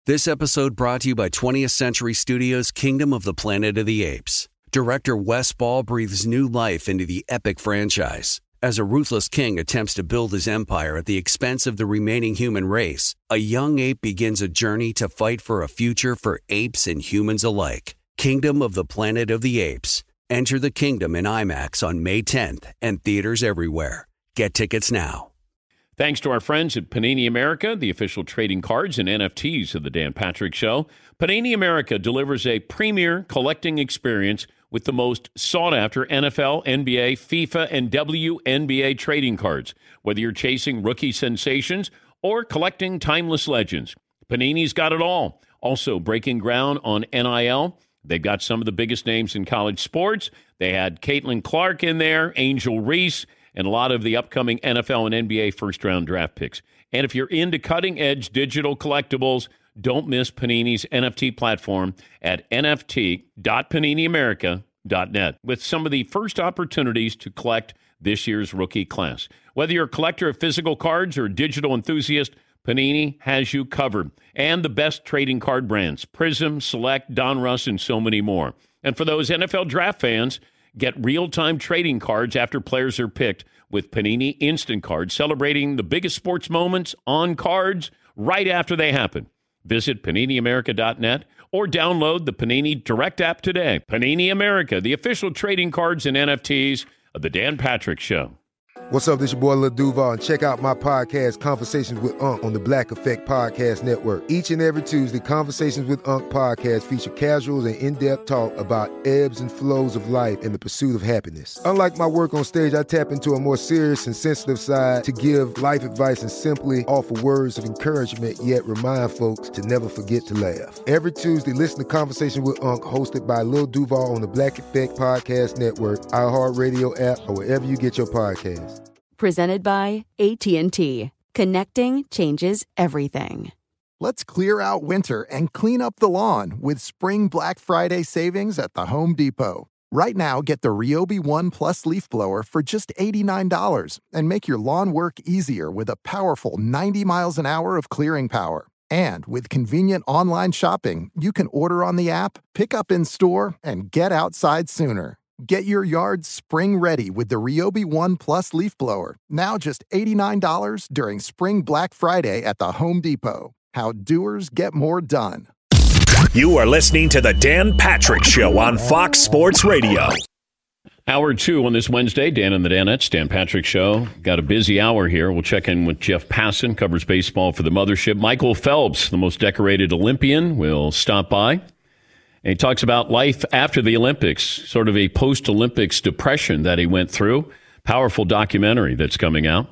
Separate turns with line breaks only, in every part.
This episode brought to you by 20th Century Studios' Kingdom of the Planet of the Apes. Director Wes Ball breathes new life into the epic franchise. As a ruthless king attempts to build his empire at the expense of the remaining human race, a young ape begins a journey to fight for a future for apes and humans alike. Kingdom of the Planet of the Apes. Enter the kingdom in IMAX on May 10th and theaters everywhere. Get tickets now.
Thanks to our friends at Panini America, the official trading cards and NFTs of the Dan Patrick Show. Panini America delivers a premier collecting experience with the most sought-after NFL, NBA, FIFA, and WNBA trading cards. Whether you're chasing rookie sensations or collecting timeless legends, Panini's got it all. Also, breaking ground on NIL. They've got some of the biggest names in college sports. They had Caitlin Clark in there, Angel Reese, and a lot of the upcoming NFL and NBA first-round draft picks. And if you're into cutting-edge digital collectibles, don't miss Panini's NFT platform at nft.paniniamerica.net with some of the first opportunities to collect this year's rookie class. Whether you're a collector of physical cards or a digital enthusiast, Panini has you covered. And the best trading card brands, Prism, Select, Donruss, and so many more. And for those NFL draft fans, get real-time trading cards after players are picked with Panini Instant Cards, celebrating the biggest sports moments on cards right after they happen. Visit PaniniAmerica.net or download the Panini Direct app today. Panini America, the official trading cards and NFTs of the Dan Patrick Show.
What's up, this your boy Lil Duval, and check out my podcast, Conversations with Unc, on the Black Effect Podcast Network. Each and every Tuesday, Conversations with Unc podcast feature casuals and in-depth talk about ebbs and flows of life and the pursuit of happiness. Unlike my work on stage, I tap into a more serious and sensitive side to give life advice and simply offer words of encouragement, yet remind folks to never forget to laugh. Every Tuesday, listen to Conversation with Unc, hosted by Lil Duval on the Black Effect Podcast Network, iHeartRadio app, or wherever you get your podcasts.
Presented by AT&T. Connecting changes everything.
Let's clear out winter and clean up the lawn with Spring Black Friday savings at the Home Depot. Right now, get the Ryobi One Plus leaf blower for just $89 and make your lawn work easier with a powerful 90 miles an hour of clearing power. And with convenient online shopping, you can order on the app, pick up in store, and get outside sooner. Get your yard spring ready with the Ryobi One Plus leaf blower. Now just $89 during Spring Black Friday at the Home Depot. How doers get more done.
You are listening to the Dan Patrick Show on Fox Sports Radio.
Hour 2 on this Wednesday, Dan and the Danettes, Dan Patrick Show. Got a busy hour here. We'll check in with Jeff Passan, covers baseball for the Mothership. Michael Phelps, the most decorated Olympian, will stop by. And he talks about life after the Olympics, sort of a post-Olympics depression that he went through. Powerful documentary that's coming out.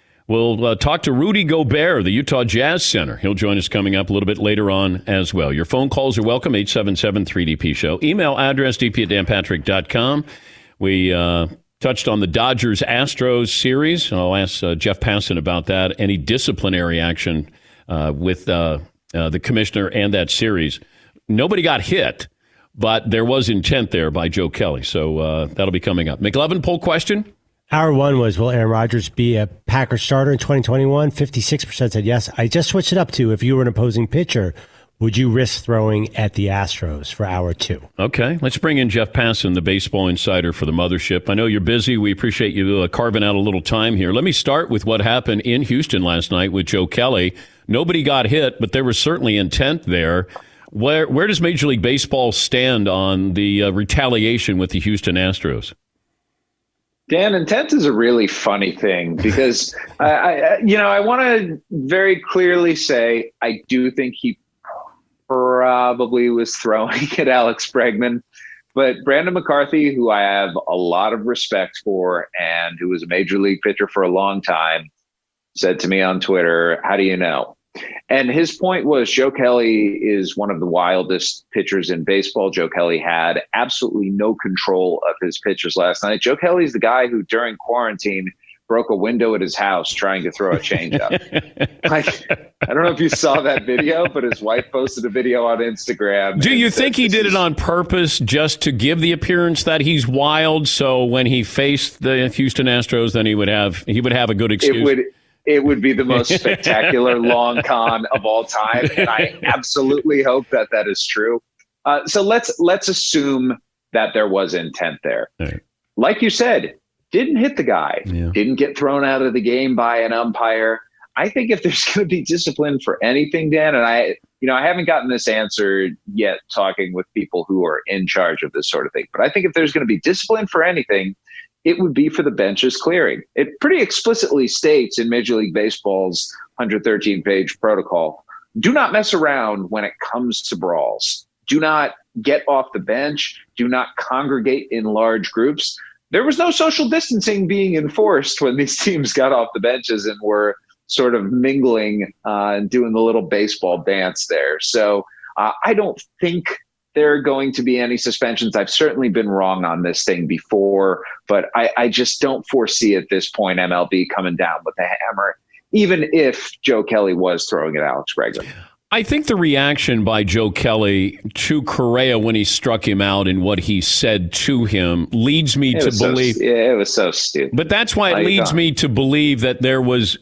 We'll talk to Rudy Gobert, the Utah Jazz center. He'll join us coming up a little bit later on as well. Your phone calls are welcome, 877-3DP-SHOW. Email address, dp@danpatrick.com. We touched on the Dodgers-Astros series. I'll ask Jeff Passan about that. Any disciplinary action with the commissioner and that series. Nobody got hit, but there was intent there by Joe Kelly. So that'll be coming up. McLovin, poll question?
Hour 1 was, will Aaron Rodgers be a Packers starter in 2021? 56% said yes. I just switched it up to, if you were an opposing pitcher, would you risk throwing at the Astros for hour 2?
Okay, let's bring in Jeff Passan, the baseball insider for the Mothership. I know you're busy. We appreciate you carving out a little time here. Let me start with what happened in Houston last night with Joe Kelly. Nobody got hit, but there was certainly intent there. Where does Major League Baseball stand on the retaliation with the Houston Astros?
Dan, intent is a really funny thing because I want to very clearly say I do think he probably was throwing at Alex Bregman, but Brandon McCarthy, who I have a lot of respect for and who was a major league pitcher for a long time, said to me on Twitter, "How do you know?" And his point was Joe Kelly is one of the wildest pitchers in baseball. Joe Kelly had absolutely no control of his pitches last night. Joe Kelly's the guy who during quarantine broke a window at his house trying to throw a changeup. I don't know if you saw that video, but his wife posted a video on Instagram.
Do you think he did it on purpose just to give the appearance that he's wild? So when he faced the Houston Astros, then he would have a good excuse.
it would be the most spectacular long con of all time. And I absolutely hope that that is true. So let's assume that there was intent there.
Right.
Like you said, didn't hit the guy, didn't get thrown out of the game by an umpire. I think if there's going to be discipline for anything, Dan, and I haven't gotten this answer yet talking with people who are in charge of this sort of thing, but I think if there's going to be discipline for anything, it would be for the benches clearing. It pretty explicitly states in Major League Baseball's 113-page protocol, do not mess around when it comes to brawls. Do not get off the bench. Do not congregate in large groups. There was no social distancing being enforced when these teams got off the benches and were sort of mingling and doing the little baseball dance there. So I don't think there are going to be any suspensions. I've certainly been wrong on this thing before, but I just don't foresee at this point MLB coming down with a hammer, even if Joe Kelly was throwing at Alex Bregman.
I think the reaction by Joe Kelly to Correa when he struck him out and what he said to him leads me to believe.
It was so stupid.
But that's why it leads me to believe that there was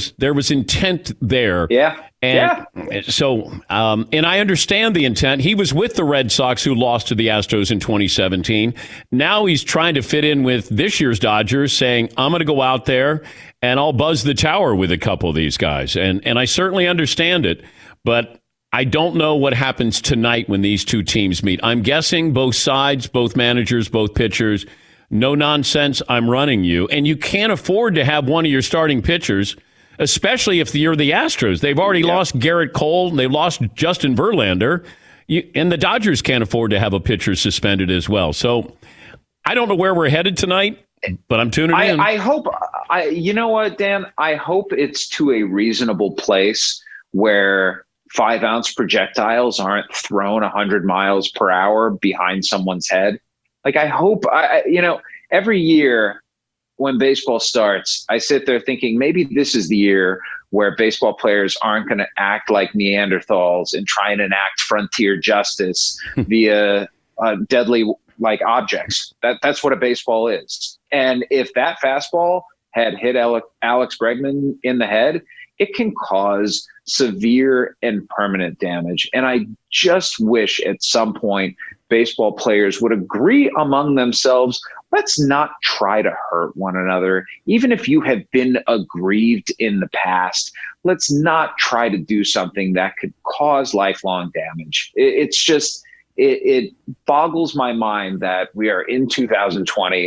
intent there.
Yeah.
And so, and I understand the intent. He was with the Red Sox who lost to the Astros in 2017. Now he's trying to fit in with this year's Dodgers, saying, I'm going to go out there and I'll buzz the tower with a couple of these guys. And I certainly understand it. But I don't know what happens tonight when these two teams meet. I'm guessing both sides, both managers, both pitchers, no nonsense, I'm running you. And you can't afford to have one of your starting pitchers, especially if you're the Astros. They've already lost Garrett Cole. They lost Justin Verlander. And the Dodgers can't afford to have a pitcher suspended as well. So I don't know where we're headed tonight, but I'm tuning in.
I hope, you know what, Dan? I hope it's to a reasonable place where 5-ounce projectiles aren't thrown 100 miles per hour behind someone's head. Like, I hope, every year when baseball starts, I sit there thinking maybe this is the year where baseball players aren't going to act like Neanderthals and try and enact frontier justice via deadly like objects. That's what a baseball is. And if that fastball had hit Alex Bregman in the head, it can cause severe and permanent damage. And I just wish at some point baseball players would agree among themselves, let's not try to hurt one another. Even if you have been aggrieved in the past, let's not try to do something that could cause lifelong damage. It's just, it boggles my mind that we are in 2020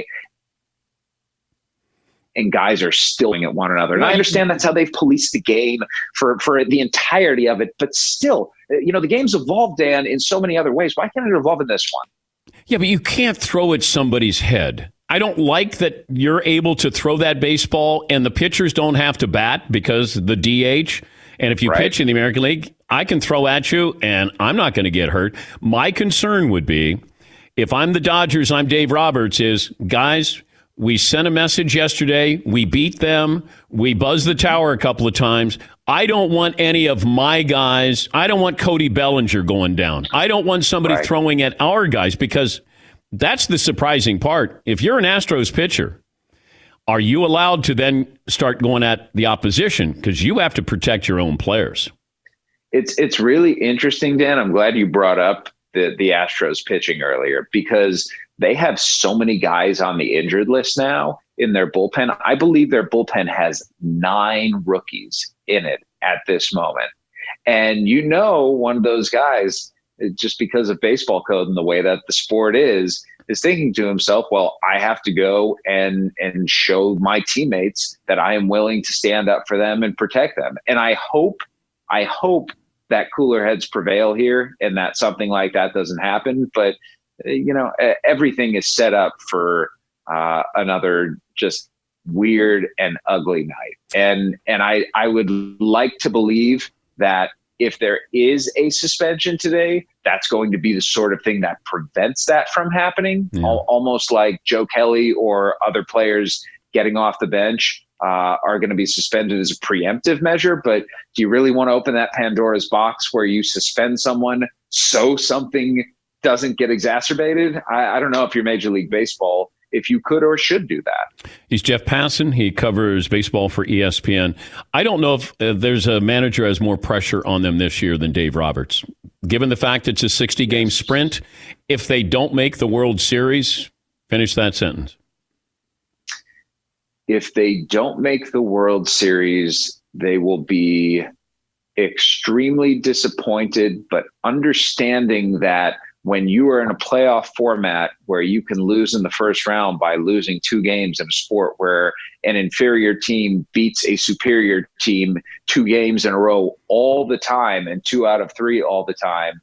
and guys are still at one another. And I understand that's how they've policed the game for the entirety of it. But still, the game's evolved, Dan, in so many other ways. Why can't it evolve in this one?
Yeah, but you can't throw at somebody's head. I don't like that you're able to throw that baseball and the pitchers don't have to bat because the DH. And if you pitch in the American League, I can throw at you and I'm not going to get hurt. My concern would be, if I'm the Dodgers, I'm Dave Roberts, is, guys, we sent a message yesterday. We beat them. We buzzed the tower a couple of times. I don't want any of my guys. I don't want Cody Bellinger going down. I don't want somebody throwing at our guys, because that's the surprising part. If you're an Astros pitcher, are you allowed to then start going at the opposition? Because you have to protect your own players.
It's really interesting, Dan. I'm glad you brought up the Astros pitching earlier, because they have so many guys on the injured list now in their bullpen. I believe their bullpen has 9 rookies in it at this moment. And one of those guys, just because of baseball code and the way that the sport is thinking to himself, well, I have to go and show my teammates that I am willing to stand up for them and protect them. And I hope that cooler heads prevail here and that something like that doesn't happen. But everything is set up for another just weird and ugly night. And I would like to believe that if there is a suspension today, that's going to be the sort of thing that prevents that from happening. Yeah. Almost like Joe Kelly or other players getting off the bench are going to be suspended as a preemptive measure. But do you really want to open that Pandora's box where you suspend someone so something doesn't get exacerbated? I don't know if you're Major League Baseball, if you could or should do that.
He's Jeff Passan. He covers baseball for ESPN. I don't know if there's a manager who has more pressure on them this year than Dave Roberts. Given the fact it's a 60-game sprint, if they don't make the World Series, finish that sentence.
If they don't make the World Series, they will be extremely disappointed, but understanding that when you are in a playoff format where you can lose in the first round by losing 2 games in a sport where an inferior team beats a superior team 2 games in a row all the time and 2 out of 3 all the time,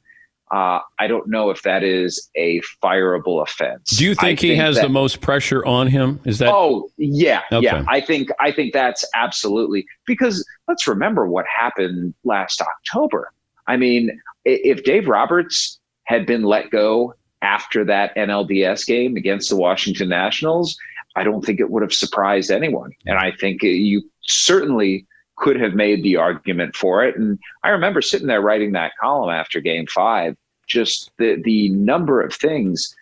I don't know if that is a fireable offense.
Do you think he has the most pressure on him? Is that?
Oh, yeah.
Okay.
Yeah. I think that's absolutely, because let's remember what happened last October. I mean, if Dave Roberts had been let go after that NLDS game against the Washington Nationals, I don't think it would have surprised anyone. And I think you certainly could have made the argument for it. And I remember sitting there writing that column after Game 5, just the number of things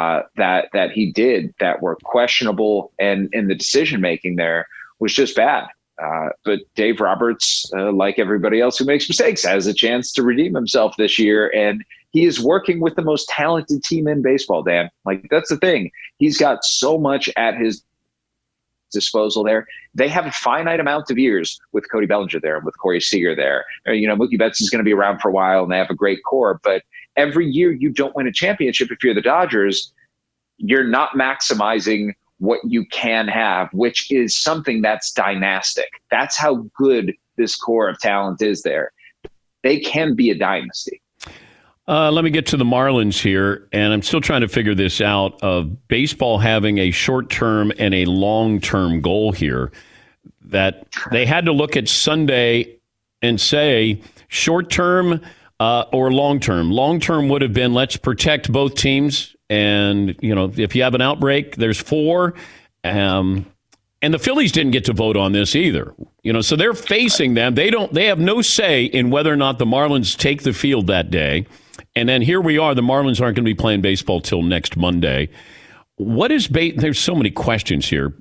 that he did that were questionable, and the decision making there was just bad. But Dave Roberts, like everybody else who makes mistakes, has a chance to redeem himself this year. And he is working with the most talented team in baseball, Dan. Like, that's the thing. He's got so much at his disposal there. They have a finite amount of years with Cody Bellinger there and with Corey Seager there. Mookie Betts is going to be around for a while, and they have a great core. But every year you don't win a championship if you're the Dodgers, you're not maximizing what you can have, which is something that's dynastic. That's how good this core of talent is there. They can be a dynasty.
Let me get to the Marlins here, and I'm still trying to figure this out, of baseball having a short-term and a long-term goal here, that they had to look at Sunday and say short-term or long-term. Long-term would have been, let's protect both teams, and if you have an outbreak, there's 4. And the Phillies didn't get to vote on this either. So they're facing them. They have no say in whether or not the Marlins take the field that day. And then here we are. The Marlins aren't going to be playing baseball till next Monday. What is there's so many questions here.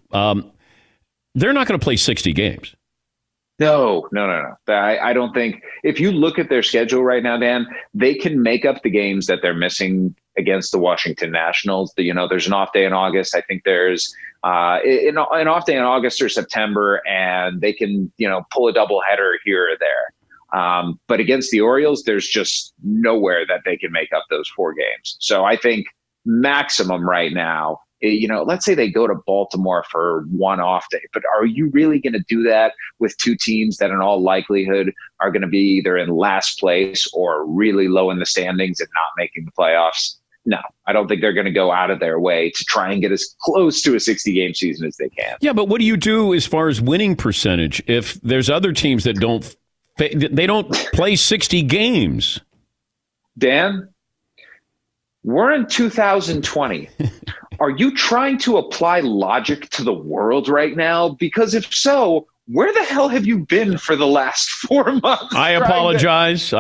They're not going to play 60 games.
No. I don't think, if you look at their schedule right now, Dan, they can make up the games that they're missing against the Washington Nationals. There's an off day in August. I think there's an off day in August or September, and they can, pull a doubleheader here or there. But against the Orioles, there's just nowhere that they can make up those 4 games. So I think maximum right now, let's say they go to Baltimore for 1 off day, but are you really going to do that with 2 teams that in all likelihood are going to be either in last place or really low in the standings and not making the playoffs? No, I don't think they're going to go out of their way to try and get as close to a 60-game season as they can.
Yeah, but what do you do as far as winning percentage if there's other teams that don't play 60 games?
Dan, we're in 2020. Are you trying to apply logic to the world right now? Because if so, where the hell have you been for the last 4 months?
I apologize.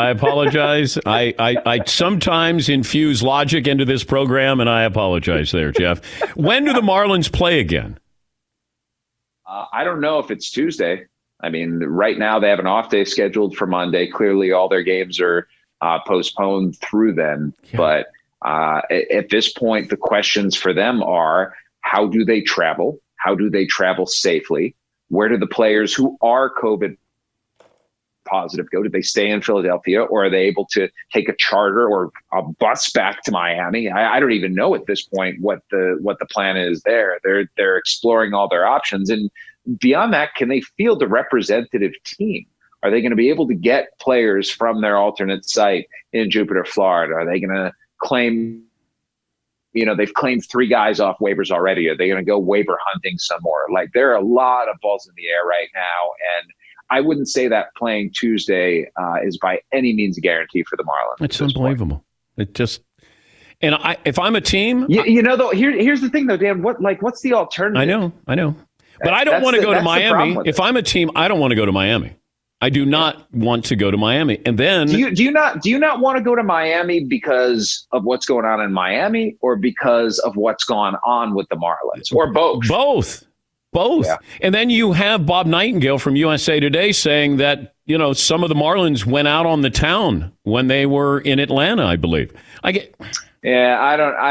I sometimes infuse logic into this program, and I apologize there, Jeff. When do the Marlins play again?
I don't know if it's Tuesday. I mean, right now they have an off day scheduled for Monday. Clearly, all their games are postponed through then. Yeah. But at this point, the questions for them are, how do they travel? How do they travel safely? Where do the players who are COVID positive go? Do they stay in Philadelphia, or are they able to take a charter or a bus back to Miami? I don't even know at this point what the plan is there. They're exploring all their options. And beyond that, can they field a representative team? Are they going to be able to get players from their alternate site in Jupiter, Florida? Are they going to claim, they've claimed 3 guys off waivers already. Are they going to go waiver hunting some more? Like, there are a lot of balls in the air right now. And I wouldn't say that playing Tuesday is by any means a guarantee for the Marlins.
It's unbelievable. It just, and if I'm a team,
though, here's the thing though, Dan, what's the alternative?
I know. But I don't want to go to Miami. If I'm a team, I don't want to go to Miami. I do not want to go to Miami. And then
do you not want to go to Miami because of what's going on in Miami, or because of what's gone on with the Marlins, or both?
Both.
Yeah.
And then you have Bob Nightingale from USA Today saying that, some of the Marlins went out on the town when they were in Atlanta, I believe.
Yeah,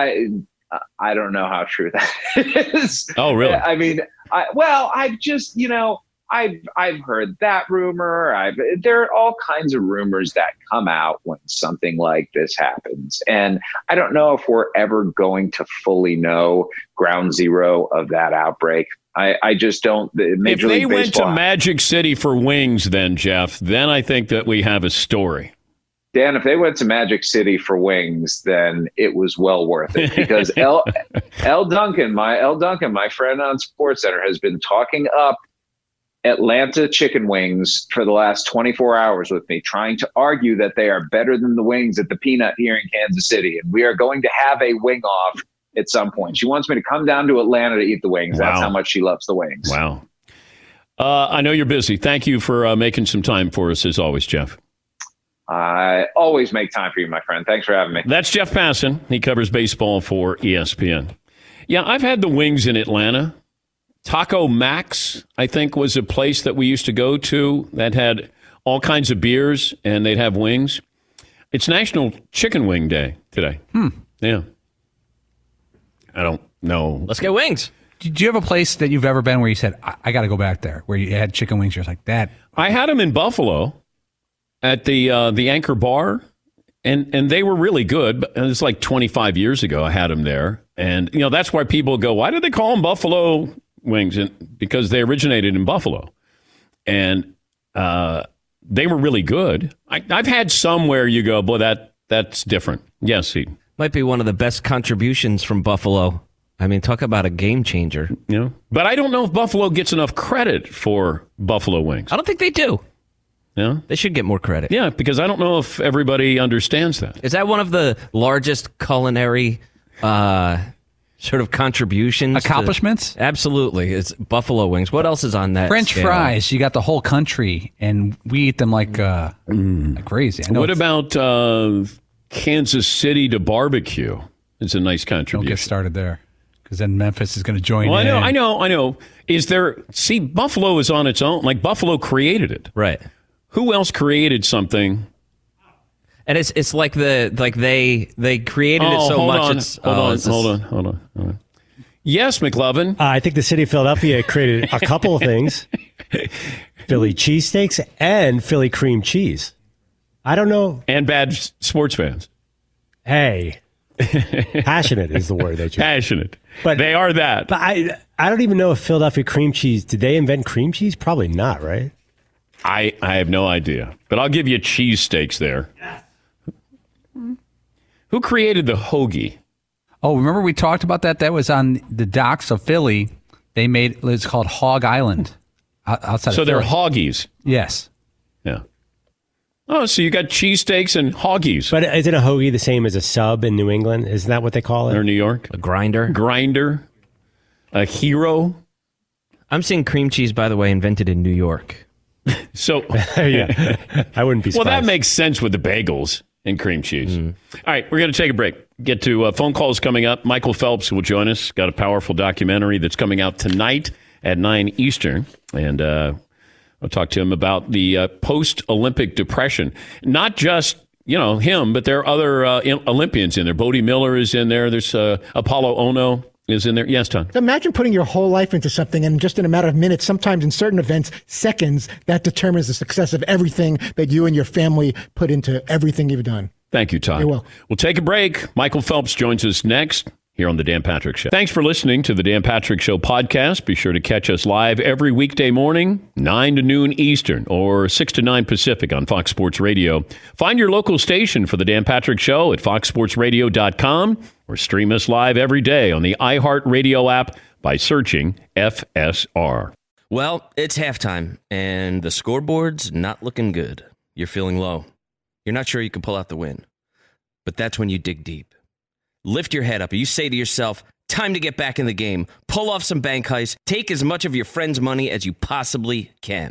I don't know how true that is.
Oh, really?
I mean, I've just, I've heard that rumor. There are all kinds of rumors that come out when something like this happens. And I don't know if we're ever going to fully know ground zero of that outbreak. I just don't.
If they went to Magic City for wings, then, Jeff, then I think that we have a story.
Dan, if they went to Magic City for wings, then it was well worth it, because L. Duncan, my friend on SportsCenter, has been talking up Atlanta chicken wings for the last 24 hours with me, trying to argue that they are better than the wings at the Peanut here in Kansas City. And we are going to have a wing off at some point. She wants me to come down to Atlanta to eat the wings.
Wow.
That's how much she loves the wings.
Wow. I know you're busy. Thank you for making some time for us, as always, Jeff.
I always make time for you, my friend. Thanks for having me.
That's Jeff Passan. He covers baseball for ESPN. Yeah, I've had the wings in Atlanta. Taco Max, I think, was a place that we used to go to that had all kinds of beers, and they'd have wings. It's National Chicken Wing Day today. Yeah. I don't know.
Let's get wings.
Do you have a place that you've ever been where you said, I got to go back there, where you had chicken wings? You're like that.
I had them in Buffalo at the Anchor Bar, and they were really good. But it was like 25 years ago I had them there. And, that's why people go, why do they call them Buffalo wings? And because they originated in Buffalo. And they were really good. I've had some where you go, boy, that's different. Yes, Eden.
Might be one of the best contributions from Buffalo. I mean, talk about a game changer.
But I don't know if Buffalo gets enough credit for Buffalo wings.
I don't think they do.
Yeah,
they should get more credit.
Yeah, because I don't know if everybody understands that.
Is that one of the largest culinary sort of contributions?
Accomplishments?
Absolutely. It's Buffalo wings. What else is on that
French
scale?
fries. You got the whole country, and we eat them like crazy. I know.
What about Kansas City to barbecue? It's a nice contribution.
Don't get started there, because then Memphis is going to join
in.
I
know. Buffalo is on its own. Like, Buffalo created it.
Right.
Who else created something?
And it's like they created it so much.
Hold on. Yes, McLovin.
I think the city of Philadelphia created a couple of things: Philly cheesesteaks and Philly cream cheese. I don't know.
And bad sports fans.
Hey, passionate is the word that you.
Passionate, but they are that.
But I don't even know if Philadelphia cream cheese. Did they invent cream cheese? Probably not, right?
I have no idea, but I'll give you cheesesteaks there. Who created the hoagie?
Oh, remember we talked about that? That was on the docks of Philly. They made it's called Hog Island outside.
So
of
they're
Philly.
hoggies.
Yes.
Yeah. Oh, so you got cheesesteaks and hoggies.
But isn't a hoagie the same as a sub in New England? Isn't that what they call it?
Or New York?
A grinder.
A hero.
I'm seeing cream cheese, by the way, invented in New York.
So,
yeah, I wouldn't be surprised.
Well, that makes sense with the bagels and cream cheese. All right, we're going to take a break. Get to phone calls coming up. Michael Phelps will join us. Got a powerful documentary that's coming out tonight at 9 Eastern. And I'll talk to him about the post-Olympic depression. Not just, him, but there are other Olympians in there. Bodie Miller is in there. There's Apollo Ono is in there. Yes, Tom.
Imagine putting your whole life into something, and just in a matter of minutes, sometimes in certain events, seconds, that determines the success of everything that you and your family put into everything you've done.
Thank you, Todd.
You're welcome.
We'll take a break. Michael Phelps joins us next here on The Dan Patrick Show. Thanks for listening to The Dan Patrick Show podcast. Be sure to catch us live every weekday morning, 9 to noon Eastern or 6 to 9 Pacific on Fox Sports Radio. Find your local station for The Dan Patrick Show at foxsportsradio.com or stream us live every day on the iHeartRadio app by searching FSR.
Well, it's halftime, and the scoreboard's not looking good. You're feeling low. You're not sure you can pull out the win. But that's when you dig deep. Lift your head up and you say to yourself, time to get back in the game. Pull off some bank heists. Take as much of your friend's money as you possibly can.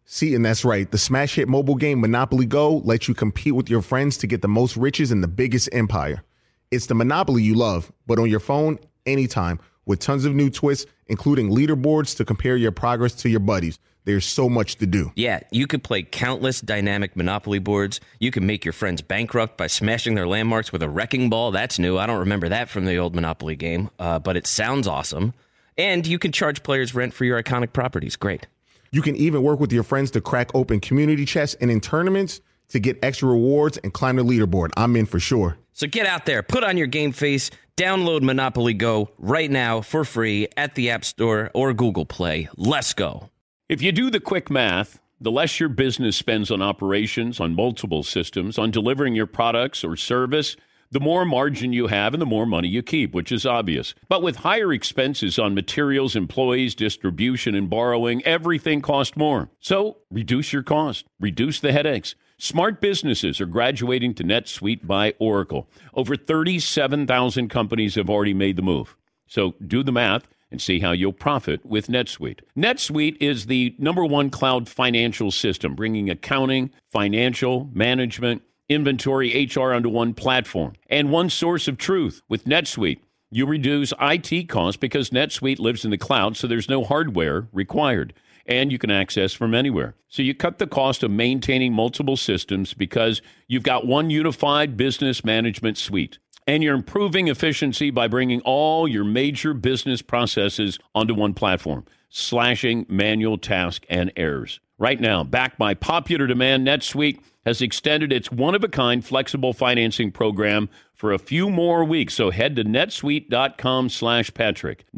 See, and that's right. The smash hit mobile game Monopoly Go lets you compete with your friends to get the most riches in the biggest empire. It's the Monopoly you love, but on your phone, anytime, with tons of new twists, including leaderboards to compare your progress to your buddies. There's so much to do.
Yeah, you could play countless dynamic Monopoly boards. You can make your friends bankrupt by smashing their landmarks with a wrecking ball. That's new. I don't remember that from the old Monopoly game, but it sounds awesome. And you can charge players rent for your iconic properties. Great.
You can even work with your friends to crack open community chests and in tournaments to get extra rewards and climb the leaderboard. I'm in for sure.
So get out there, put on your game face, download Monopoly Go right now for free at the App Store or Google Play. Let's go.
If you do the quick math, the less your business spends on operations, on multiple systems, on delivering your products or service, the more margin you have and the more money you keep, which is obvious. But with higher expenses on materials, employees, distribution, and borrowing, everything costs more. So reduce your cost, reduce the headaches. Smart businesses are graduating to NetSuite by Oracle. Over 37,000 companies have already made the move. So do the math and see how you'll profit with NetSuite. NetSuite is the #1 cloud financial system, bringing accounting, financial, management, inventory, HR onto one platform and one source of truth. With NetSuite, you reduce IT costs because NetSuite lives in the cloud, so there's no hardware required, and you can access from anywhere. So you cut the cost of maintaining multiple systems because you've got one unified business management suite. And you're improving efficiency by bringing all your major business processes onto one platform, slashing manual tasks and errors. Right now, backed by popular demand, NetSuite has extended its one-of-a-kind flexible financing program for a few more weeks. So head to netsuite.com/Patrick.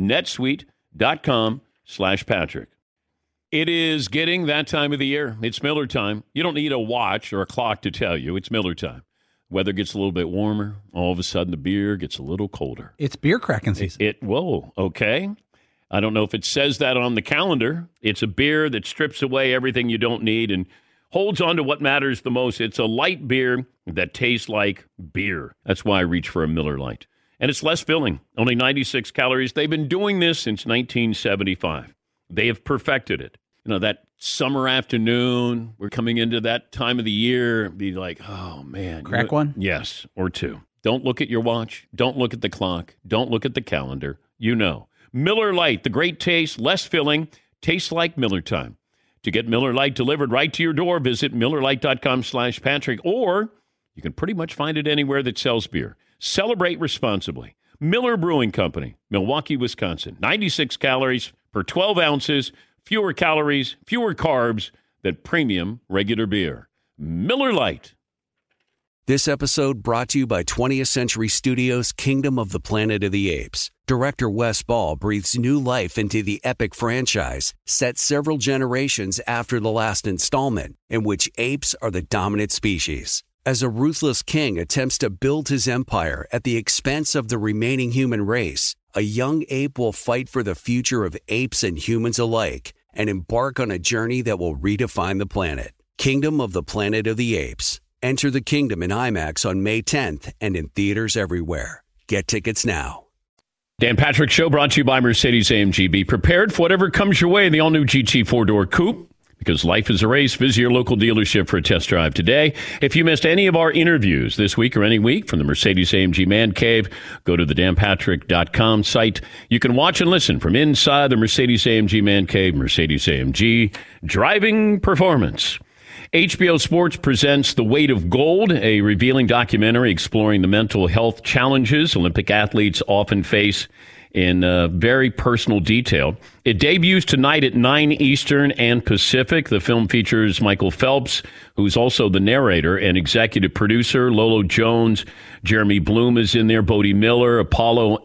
netsuite.com/Patrick. It is getting that time of the year. It's Miller time. You don't need a watch or a clock to tell you. It's Miller time. Weather gets a little bit warmer. All of a sudden, the beer gets a little colder.
It's beer cracking season.
Whoa, okay. I don't know if it says that on the calendar. It's a beer that strips away everything you don't need and holds on to what matters the most. It's a light beer that tastes like beer. That's why I reach for a Miller Lite. And it's less filling, only 96 calories. They've been doing this since 1975. They have perfected it. You know, that summer afternoon, we're coming into that time of the year, be like, oh, man.
Crack one?
Yes, or two. Don't look at your watch. Don't look at the clock. Don't look at the calendar. You know. Miller Lite, the great taste, less filling, tastes like Miller time. To get Miller Lite delivered right to your door, visit MillerLite.com/Patrick, or you can pretty much find it anywhere that sells beer. Celebrate responsibly. Miller Brewing Company, Milwaukee, Wisconsin. 96 calories per 12 ounces, fewer calories, fewer carbs than premium regular beer. Miller Lite.
This episode brought to you by 20th Century Studios' Kingdom of the Planet of the Apes. Director Wes Ball breathes new life into the epic franchise, set several generations after the last installment, in which apes are the dominant species. As a ruthless king attempts to build his empire at the expense of the remaining human race, a young ape will fight for the future of apes and humans alike and embark on a journey that will redefine the planet. Kingdom of the Planet of the Apes. Enter the kingdom in IMAX on May 10th and in theaters everywhere. Get tickets now.
Dan Patrick Show brought to you by Mercedes-AMG. Be prepared for whatever comes your way in the all-new GT 4-door coupe. Because life is a race, visit your local dealership for a test drive today. If you missed any of our interviews this week or any week from the Mercedes-AMG Man Cave, go to the danpatrick.com site. You can watch and listen from inside the Mercedes-AMG Man Cave, Mercedes-AMG Driving Performance. HBO Sports presents The Weight of Gold, a revealing documentary exploring the mental health challenges Olympic athletes often face in very personal detail. It debuts tonight at 9 Eastern and Pacific. The film features Michael Phelps, who's also the narrator and executive producer. Lolo Jones, Jeremy Bloom is in there. Bodie Miller, Apollo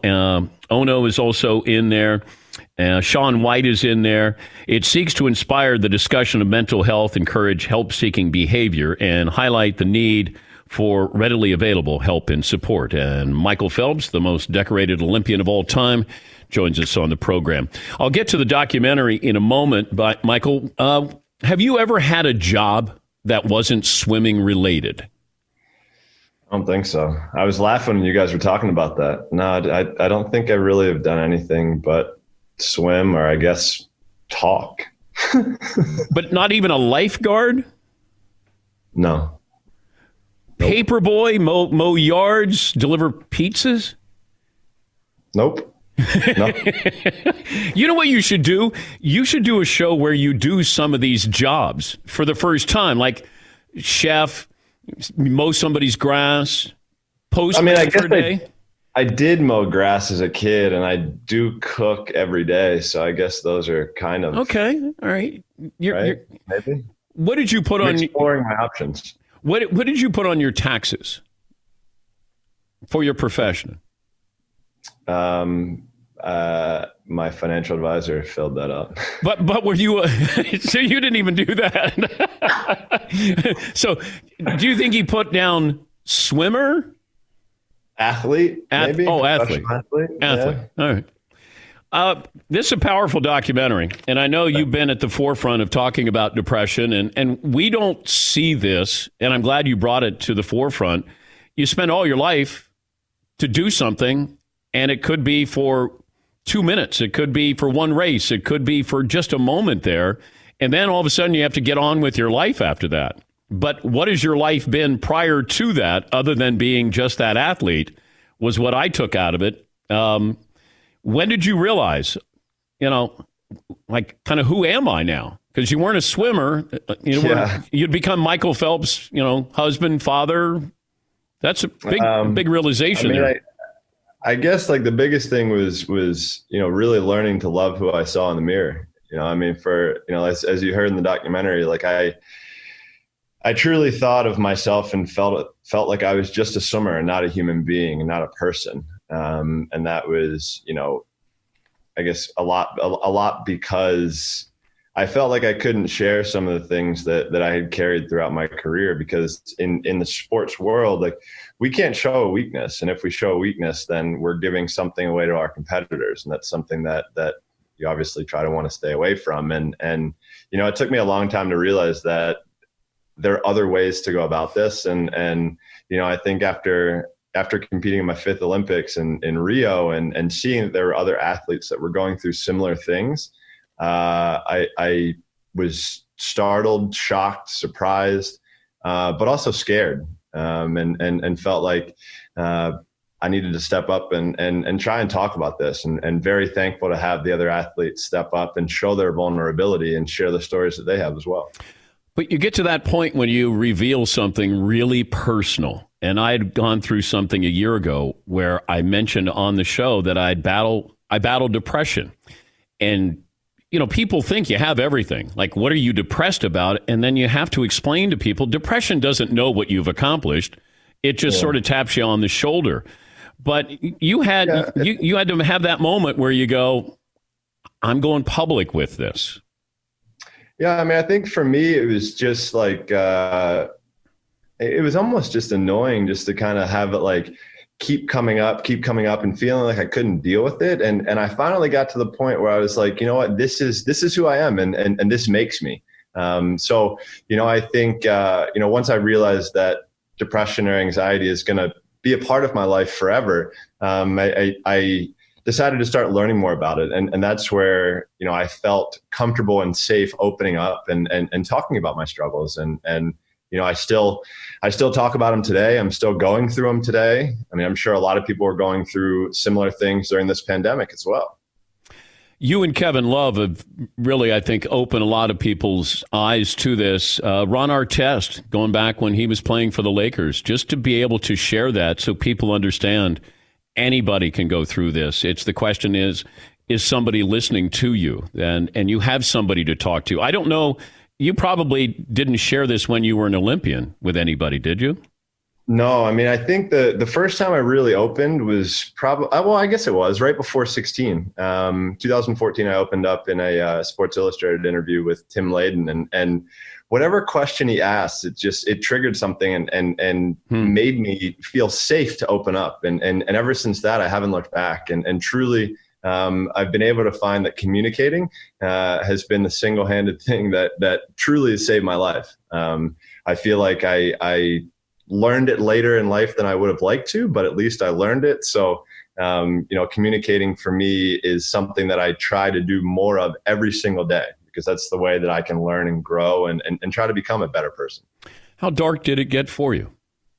Ono is also in there. Shaun White is in there. It seeks to inspire the discussion of mental health, encourage help-seeking behavior, and highlight the need for readily available help and support. And Michael Phelps, the most decorated Olympian of all time, joins us on the program. I'll get to the documentary in a moment, but Michael, have you ever had a job that wasn't swimming related?
I don't think so. I was laughing when you guys were talking about that. No, I don't think I really have done anything but swim or I guess talk.
But not even a lifeguard?
No.
Paperboy, mow yards, deliver pizzas?
Nope. No.
You know what you should do? You should do a show where you do some of these jobs for the first time, like chef, mow somebody's grass, postman for a day.
I did mow grass as a kid, and I do cook every day. So I guess those are kind of
okay. All right.
Maybe.
What did you put on?
Exploring my options.
What did you put on your taxes for your profession?
My financial advisor filled that up.
But were you? So you didn't even do that. So do you think he put down swimmer?
Athlete, maybe.
Athlete.
Athlete.
Yeah. All right. This is a powerful documentary, and I know you've been at the forefront of talking about depression, and we don't see this, and I'm glad you brought it to the forefront. You spend all your life to do something, and it could be for 2 minutes. It could be for one race. It could be for just a moment there, and then all of a sudden you have to get on with your life after that. But what has your life been prior to that, other than being just that athlete, was what I took out of it. When did you realize, like kind of who am I now? Because you weren't a swimmer. You'd become Michael Phelps, husband, father. That's a big realization there.
I guess like the biggest thing was really learning to love who I saw in the mirror. As you heard in the documentary, like I truly thought of myself and felt like I was just a swimmer and not a human being and not a person. And that was, I guess a lot because I felt like I couldn't share some of the things that I had carried throughout my career, because in the sports world, like we can't show a weakness. And if we show a weakness, then we're giving something away to our competitors. And that's something that you obviously try to want to stay away from. And it took me a long time to realize that there are other ways to go about this. And I think after competing in my 5th Olympics in Rio and seeing that there were other athletes that were going through similar things, I was startled, shocked, surprised, but also scared, and felt like I needed to step up and try and talk about this, and very thankful to have the other athletes step up and show their vulnerability and share the stories that they have as well.
But you get to that point when you reveal something really personal. And I had gone through something a year ago where I mentioned on the show that I battled depression. And, people think you have everything. Like, what are you depressed about? And then you have to explain to people, depression doesn't know what you've accomplished. It just sort of taps you on the shoulder. But you had you had to have that moment where you go, I'm going public with this.
Yeah, I think for me, it was just like, it was almost just annoying just to kind of have it like keep coming up and feeling like I couldn't deal with it. And I finally got to the point where I was like, you know what, this is who I am, and this makes me. So, I think, once I realized that depression or anxiety is going to be a part of my life forever, I decided to start learning more about it. And that's where, I felt comfortable and safe opening up and talking about my struggles. And I still talk about them today. I'm still going through them today. I'm sure a lot of people are going through similar things during this pandemic as well.
You and Kevin Love have really, I think, opened a lot of people's eyes to this. Ron Artest, going back when he was playing for the Lakers, just to be able to share that so people understand anybody can go through this. The question is somebody listening to you, and you have somebody to talk to. I don't know. You probably didn't share this when you were an Olympian with anybody, did you?
No, I think the first time I really opened was probably, I guess it was right before 16. 2014, I opened up in a Sports Illustrated interview with Tim Layden, and whatever question he asked, it triggered something and made me feel safe to open up. And ever since that, I haven't looked back. And truly, I've been able to find that communicating has been the single-handed thing that truly has saved my life. I feel like I learned it later in life than I would have liked to, but at least I learned it. So, communicating for me is something that I try to do more of every single day, because that's the way that I can learn and grow and try to become a better person.
How dark did it get for you?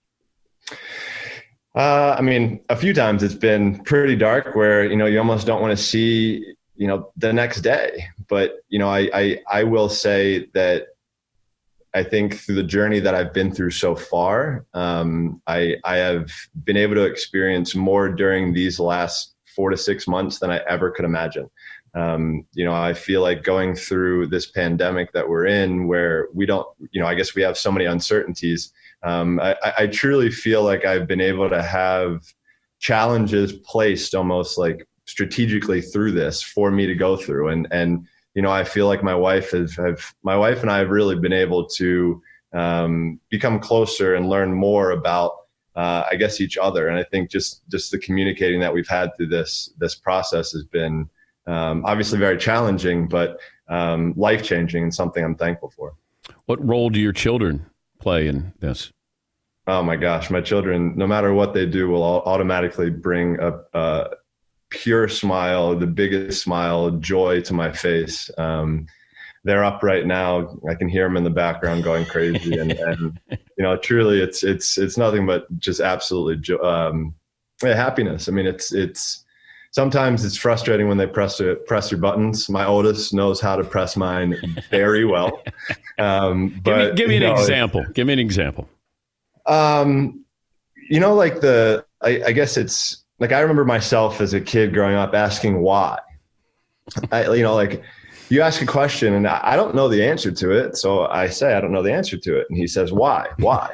I mean, a few times it's been pretty dark where, you almost don't want to see, the next day. But, I will say that I think through the journey that I've been through so far, I have been able to experience more during these last 4 to 6 months than I ever could imagine. I feel like going through this pandemic that we're in where we don't, I guess we have so many uncertainties. I truly feel like I've been able to have challenges placed almost like strategically through this for me to go through. And I feel like my wife and I have really been able to become closer and learn more about, I guess, each other. And I think just the communicating that we've had through this process has been obviously very challenging, but life-changing and something I'm thankful for. What role do your children play in this? Oh my gosh, my children, no matter what they do, will automatically bring a pure smile, the biggest smile, joy to my face. They're up right now. I can hear them in the background going crazy, and truly, it's nothing but just absolutely happiness. I mean, it's sometimes it's frustrating when they press your buttons. My oldest knows how to press mine very well. But
give me an example. Give me an example.
I guess it's like, I remember myself as a kid growing up asking why. You ask a question and I don't know the answer to it. So I say, I don't know the answer to it. And he says, why?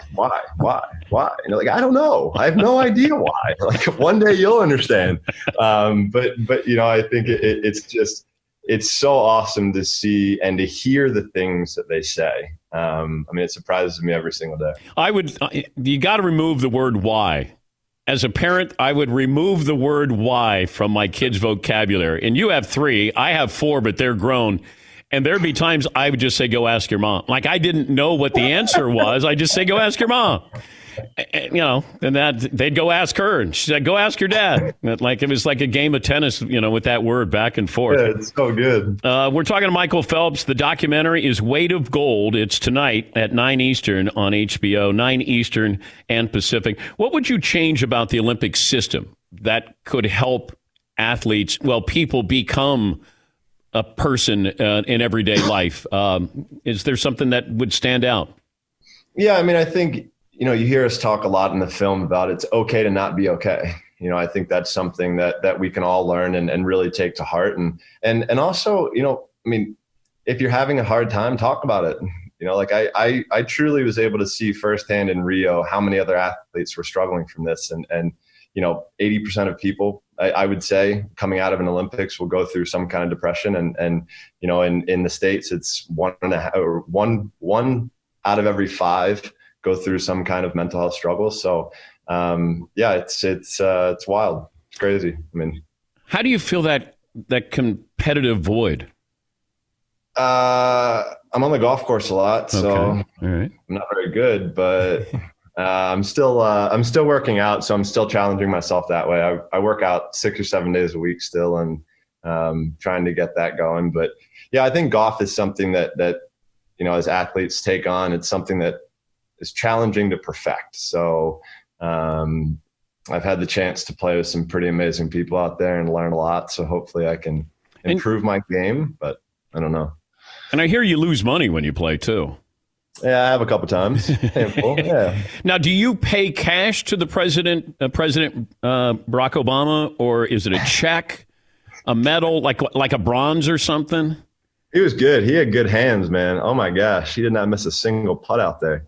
I don't know. I have no idea why. One day you'll understand. But I think it's so awesome to see and to hear the things that they say. It surprises me every single day.
You got to remove the word why. As a parent, I would remove the word why from my kids' vocabulary. And you have 3, I have 4, but they're grown. And there'd be times I would just say, go ask your mom. Like, I didn't know what the answer was. I just say, go ask your mom. And that they'd go ask her. And she said, go ask your dad. Like, it was like a game of tennis, with that word back and forth.
Yeah, it's so good.
We're talking to Michael Phelps. The documentary is Weight of Gold. It's tonight at 9 Eastern on HBO, 9 Eastern and Pacific. What would you change about the Olympic system that could help athletes, people become a person in everyday life? Is there something that would stand out?
Yeah, I think, you hear us talk a lot in the film about it's okay to not be okay. I think that's something that we can all learn and really take to heart. And also, if you're having a hard time, talk about it. I truly was able to see firsthand in Rio how many other athletes were struggling from this. And 80% of people, I would say, coming out of an Olympics will go through some kind of depression. And in the States, it's 1 out of every 5 go through some kind of mental health struggle. So, it's wild. It's crazy.
How do you feel that competitive void?
I'm on the golf course a lot, so
All right.
I'm not very good, but I'm still working out. So I'm still challenging myself that way. I work out 6 or 7 days a week still, and trying to get that going. But yeah, I think golf is something that as athletes take on. It's something that is challenging to perfect. So I've had the chance to play with some pretty amazing people out there and learn a lot. So hopefully I can improve my game, but I don't know.
And I hear you lose money when you play too.
Yeah, I have a couple times. Yeah.
Now, do you pay cash to the President Barack Obama, or is it a check, a medal, like a bronze or something?
He was good. He had good hands, man. Oh my gosh, he did not miss a single putt out there.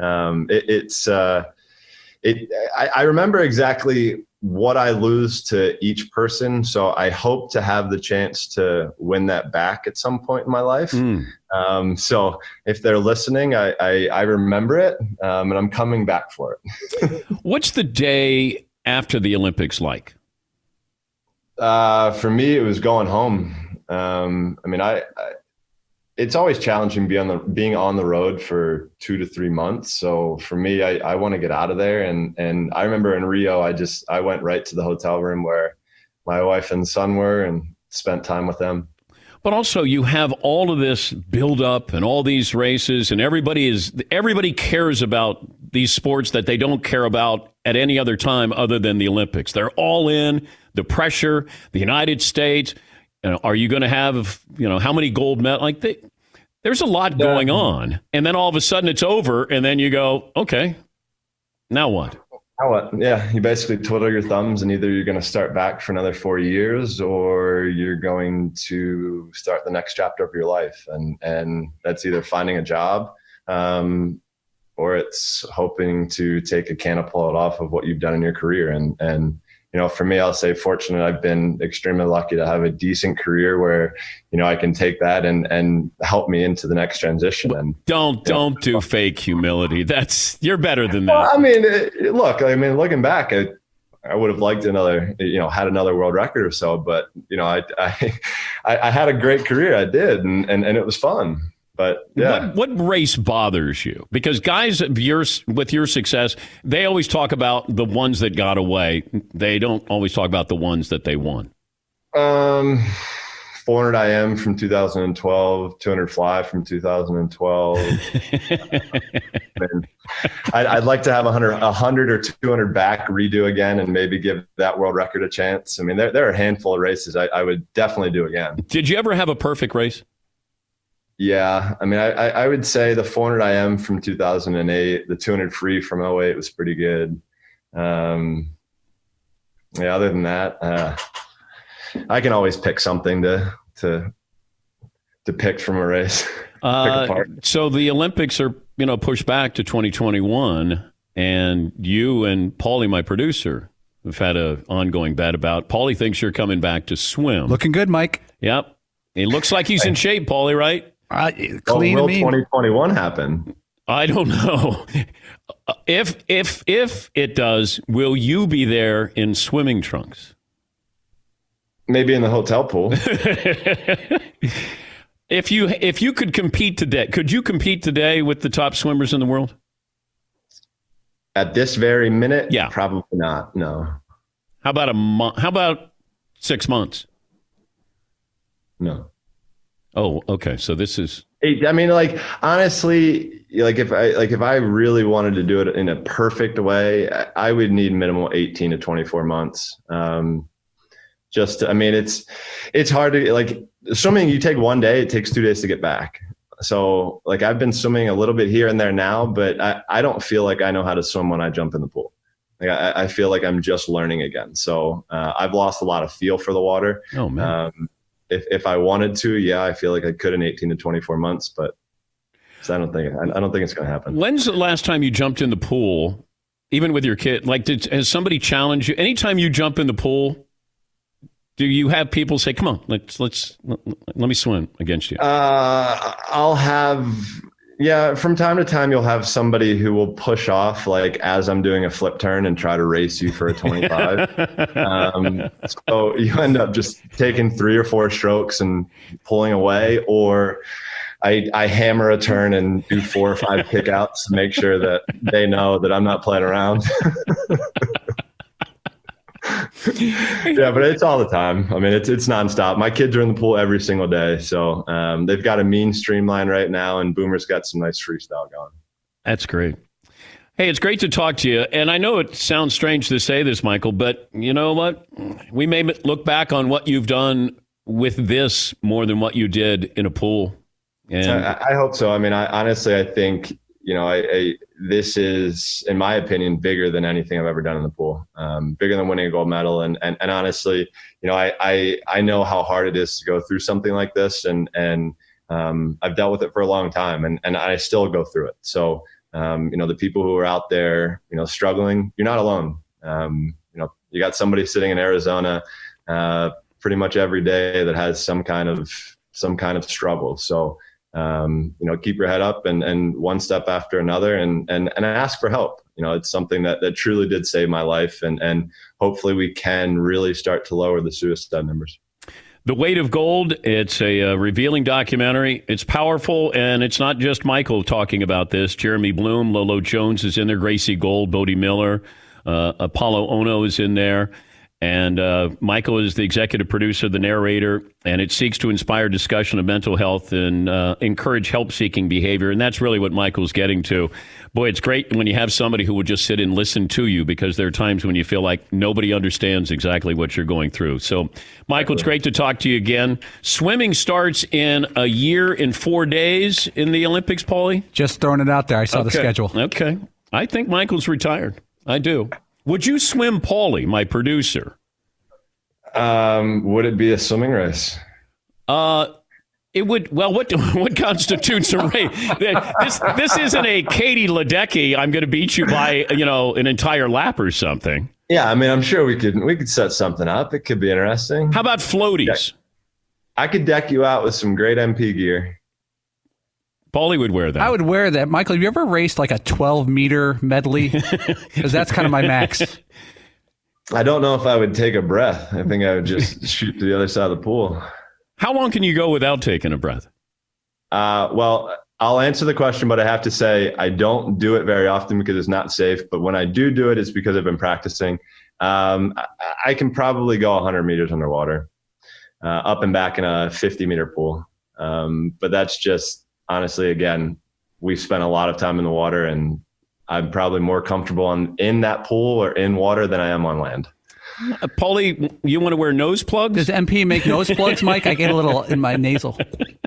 I remember exactly what I lose to each person. So I hope to have the chance to win that back at some point in my life. So if they're listening, I remember it, and I'm coming back for it.
What's the day after the Olympics like?
For me, it was going home. It's always challenging being on the road for 2 to 3 months. So for me, I want to get out of there. And I remember in Rio, I went right to the hotel room where my wife and son were and spent time with them.
But also you have all of this build up and all these races, and everybody cares about these sports that they don't care about at any other time other than the Olympics. They're all in. The pressure, the United States, are you going to have, how many gold medals? There's a lot going on. And then all of a sudden it's over, and then you go, okay, now what?
Yeah, you basically twiddle your thumbs, and either you're going to start back for another 4 years, or you're going to start the next chapter of your life. And that's either finding a job, or it's hoping to take a catapult off of what you've done in your career. And for me, I'll say fortunate. I've been extremely lucky to have a decent career where, I can take that and help me into the next transition. And
don't do fake humility. You're better than that.
Well, looking back, I would have liked had another world record or so, but I had a great career. I did. And it was fun. But yeah.
What race bothers you? Because guys with your success, they always talk about the ones that got away. They don't always talk about the ones that they won.
400 IM from 2012, 200 fly from 2012. I'd like to have 100 or 200 back, redo again, and maybe give that world record a chance. I mean, there are a handful of races I would definitely do again.
Did you ever have a perfect race?
Yeah. I mean, I would say the 400 IM from 2008, the 200 free from 2008 was pretty good. Other than that, I can always pick something to pick from a race.
So the Olympics are, pushed back to 2021, and you and Paulie, my producer, have had an ongoing bet about. Paulie thinks you're coming back to swim.
Looking good, Mike.
Yep. It looks like he's in shape, Paulie, right?
Clean.
Will 2021 happen?
I don't know. If it does, will you be there in swimming trunks?
Maybe in the hotel pool.
If you could compete today, could you compete today with the top swimmers in the world?
At this very minute?
Yeah.
Probably not. No.
How about How about 6 months?
No.
Oh, okay. So this is.
I mean, honestly, if I really wanted to do it in a perfect way, I would need minimum 18 to 24 months. It's hard to swimming. You take 1 day, it takes 2 days to get back. So I've been swimming a little bit here and there now, but I don't feel like I know how to swim when I jump in the pool. I feel like I'm just learning again. So I've lost a lot of feel for the water.
Oh man.
If I wanted to, yeah, I feel like I could in 18 to 24 months, but I don't think it's going to happen.
When's the last time you jumped in the pool, even with your kid? Has somebody challenged you? Anytime you jump in the pool, do you have people say, "Come on, let me swim against you"?
I'll have. Yeah, from time to time, you'll have somebody who will push off as I'm doing a flip turn and try to race you for a 25. So you end up just taking 3 or 4 strokes and pulling away, or I hammer a turn and do 4 or 5 kickouts to make sure that they know that I'm not playing around. Yeah, but it's all the time. I mean, it's nonstop. My kids are in the pool every single day. So they've got a mean streamline right now, and Boomer's got some nice freestyle going.
That's great. Hey, it's great to talk to you. And I know it sounds strange to say this, Michael, but you know what? We may look back on what you've done with this more than what you did in a pool. And
I hope so. I mean, I think, this is, in my opinion, bigger than anything I've ever done in the pool, bigger than winning a gold medal. And honestly, I know how hard it is to go through something like this. And I've dealt with it for a long time, and I still go through it. So, the people who are out there, struggling, you're not alone. You got somebody sitting in Arizona pretty much every day that has some kind of struggle. So, keep your head up and one step after another and ask for help. It's something that truly did save my life, and hopefully we can really start to lower the suicide numbers.
The Weight of Gold, it's a revealing documentary. It's powerful, and it's not just Michael talking about this. Jeremy Bloom, Lolo Jones is in there, Gracie Gold, Bodie Miller, Apollo Ono is in there. And Michael is the executive producer, the narrator, and it seeks to inspire discussion of mental health and encourage help-seeking behavior. And that's really what Michael's getting to. Boy, it's great when you have somebody who will just sit and listen to you, because there are times when you feel like nobody understands exactly what you're going through. So, Michael, it's great to talk to you again. Swimming starts in a year and 4 days in the Olympics, Paulie?
Just throwing it out there. I saw the schedule.
Okay. I think Michael's retired. I do. Would you swim Paulie, my producer?
Would it be a swimming race?
It would. Well, what constitutes a race? This isn't a Katie Ledecky. I'm going to beat you by an entire lap or something.
Yeah, I mean, I'm sure we could set something up. It could be interesting.
How about floaties?
I could deck you out with some great MP gear.
Paulie would wear that.
I would wear that. Michael, have you ever raced like a 12-meter medley? Because that's kind of my max.
I don't know if I would take a breath. I think I would just shoot to the other side of the pool.
How long can you go without taking a breath?
Well, I'll answer the question, but I have to say I don't do it very often because it's not safe. But when I do it, it's because I've been practicing. I can probably go 100 meters underwater, up and back in a 50-meter pool. But that's just, honestly, again, we've spent a lot of time in the water, and I'm probably more comfortable in that pool or in water than I am on land.
Paulie, you want to wear nose plugs?
Does MP make nose plugs, Mike? I get a little in my nasal.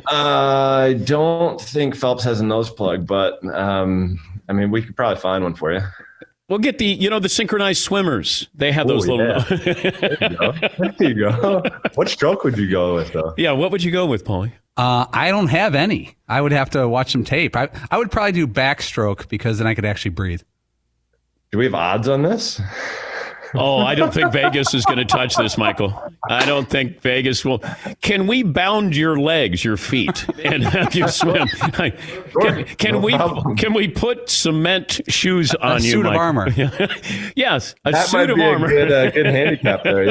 I don't think Phelps has a nose plug, but I mean, we could probably find one for you.
We'll get the synchronized swimmers. They have those little.
Yeah. There you go. What stroke would you go with, though?
Yeah, what would you go with, Paulie?
I don't have any. I would have to watch some tape. I would probably do backstroke because then I could actually breathe.
Do we have odds on this?
Oh, I don't think Vegas is going to touch this, Michael. I don't think Vegas will. Can we bound your legs, your feet, and have you swim? Can we put cement shoes on
a
you?
Suit of
Michael?
armor.
Yes,
that
suit of armor.
Good handicap there.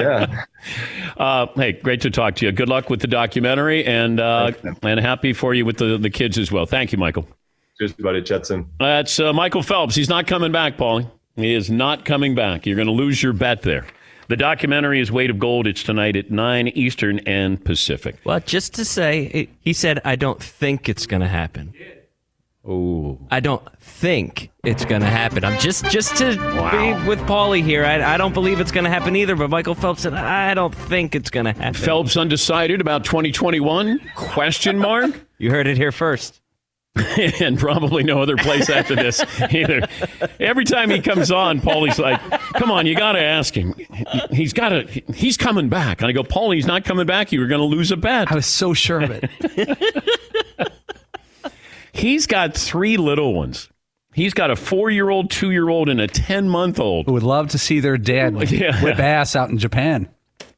Yeah.
Hey, great to talk to you. Good luck with the documentary, and happy for you with the kids as well. Thank you, Michael.
Cheers, buddy. Chetson.
That's Michael Phelps. He's not coming back, Paulie. He is not coming back. You're going to lose your bet there. The documentary is Weight of Gold. It's tonight at 9 Eastern and Pacific.
Well, just to say, he said, I don't think it's going to happen.
Oh,
I don't think it's going to happen. I'm just to be with Paulie here. I don't believe it's going to happen either, but Michael Phelps said, I don't think it's going to happen.
Phelps undecided about 2021? Question mark?
You heard it here first.
And probably no other place after this either. Every time he comes on, Paulie's like, come on, you got to ask him. He's coming back. And I go, Paulie, he's not coming back. You were going to lose a bet.
I was so sure of it.
He's got 3 little ones. He's got a 4-year-old, 2-year-old, and a 10-month-old.
Who would love to see their dad whip ass out in Japan.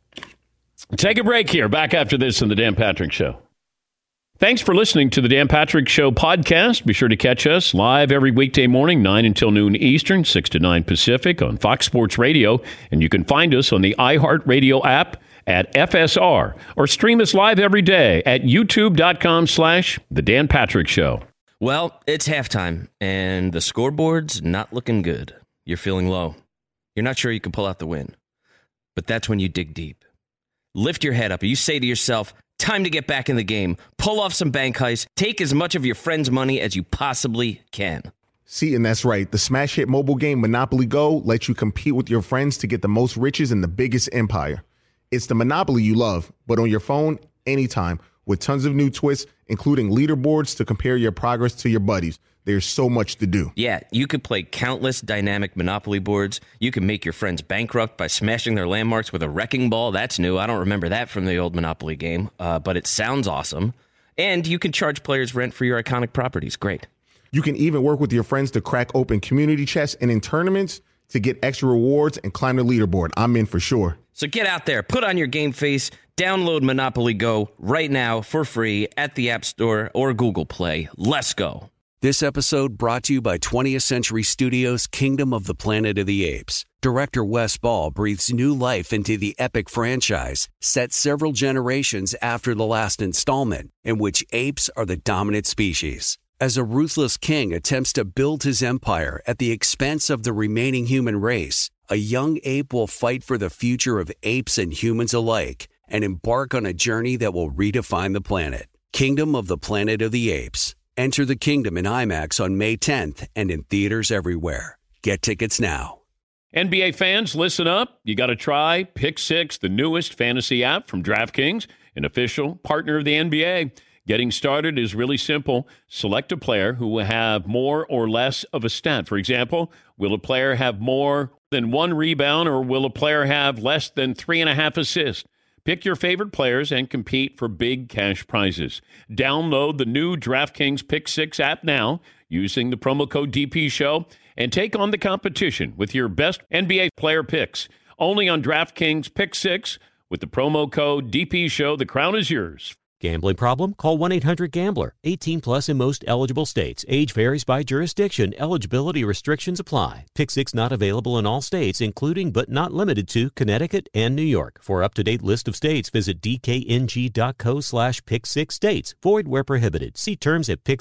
Take a break here. Back after this on The Dan Patrick Show. Thanks for listening to the Dan Patrick Show podcast. Be sure to catch us live every weekday morning, 9 until noon Eastern, 6 to 9 Pacific on Fox Sports Radio. And you can find us on the iHeartRadio app at FSR or stream us live every day at youtube.com/The Dan Patrick Show.
Well, it's halftime and the scoreboard's not looking good. You're feeling low. You're not sure you can pull out the win. But that's when you dig deep. Lift your head up. You say to yourself, time to get back in the game. Pull off some bank heists. Take as much of your friend's money as you possibly can.
See, and that's right. The smash hit mobile game Monopoly Go lets you compete with your friends to get the most riches in the biggest empire. It's the Monopoly you love, but on your phone, anytime, with tons of new twists, including leaderboards to compare your progress to your buddies. There's so much to do.
Yeah, you could play countless dynamic Monopoly boards. You can make your friends bankrupt by smashing their landmarks with a wrecking ball. That's new. I don't remember that from the old Monopoly game, but it sounds awesome. And you can charge players rent for your iconic properties. Great.
You can even work with your friends to crack open community chests and in tournaments to get extra rewards and climb the leaderboard. I'm in for sure.
So get out there, put on your game face, download Monopoly Go right now for free at the App Store or Google Play. Let's go.
This episode brought to you by 20th Century Studios' Kingdom of the Planet of the Apes. Director Wes Ball breathes new life into the epic franchise, set several generations after the last installment, in which apes are the dominant species. As a ruthless king attempts to build his empire at the expense of the remaining human race, a young ape will fight for the future of apes and humans alike and embark on a journey that will redefine the planet. Kingdom of the Planet of the Apes. Enter the kingdom in IMAX on May 10th and in theaters everywhere. Get tickets now.
NBA fans, listen up. You got to try Pick Six, the newest fantasy app from DraftKings, an official partner of the NBA. Getting started is really simple. Select a player who will have more or less of a stat. For example, will a player have more than 1 rebound, or will a player have less than 3.5 assists? Pick your favorite players and compete for big cash prizes. Download the new DraftKings Pick Six app now using the promo code DPShow and take on the competition with your best NBA player picks. Only on DraftKings Pick Six with the promo code DPShow. The crown is yours.
Gambling problem? Call 1-800-GAMBLER. 18 plus in most eligible states. Age varies by jurisdiction. Eligibility restrictions apply. Pick Six not available in all states, including but not limited to Connecticut and New York. For up-to-date list of states, visit dkng.co/pick6states. Void where prohibited. See terms at